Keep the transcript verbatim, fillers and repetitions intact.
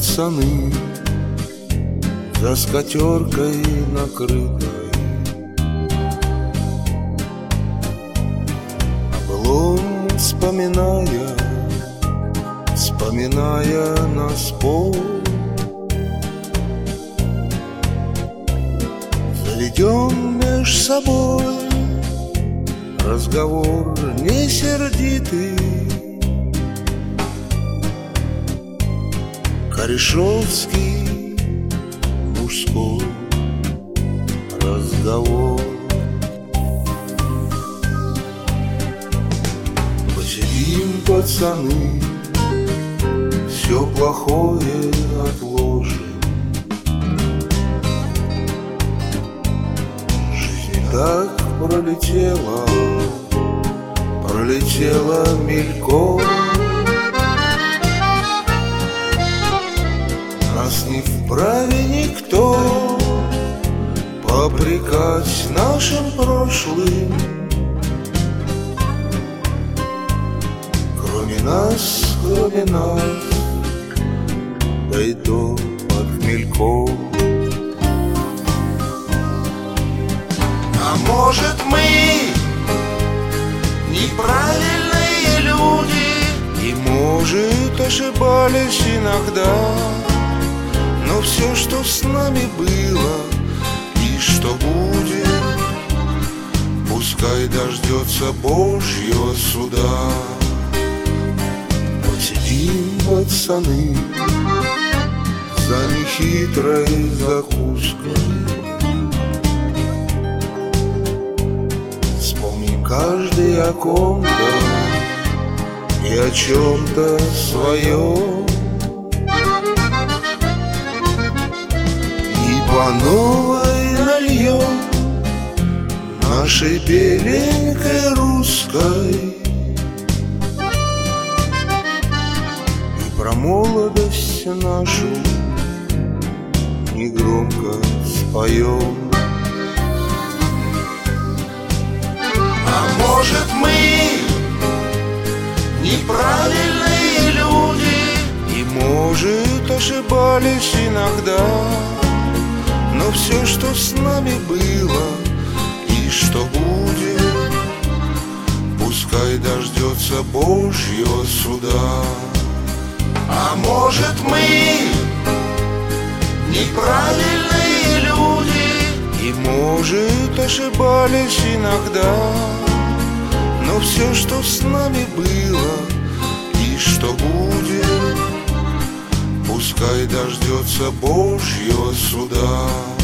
пацаны за скатеркой накрытой, о былом вспоминая, вспоминая на спор. Заведем меж собой разговор не сердитый, корешовский мужской разговор. Посидим, пацаны, все плохое отложим. Жизнь так пролетела, пролетела мельком. Нас не вправе никто попрекать нашим прошлым, кроме нас, кроме нас, да и то под хмельком. А может, мы неправильные люди, и, может, ошибались иногда, но все, что с нами было и что будет, пускай дождется Божьего суда. Посидим, пацаны, за нехитрой закуской, вспомним каждый о ком-то и о чем-то своем. По новой нальем нашей беленькой русской и про молодость нашу негромко споем. А может, мы неправильные люди, и, может, ошибались иногда, но все, что с нами было и что будет, пускай дождется Божьего суда. А может, мы неправильные люди, и, может, ошибались иногда, но все, что с нами было и что будет, пускай дождется Божьего суда.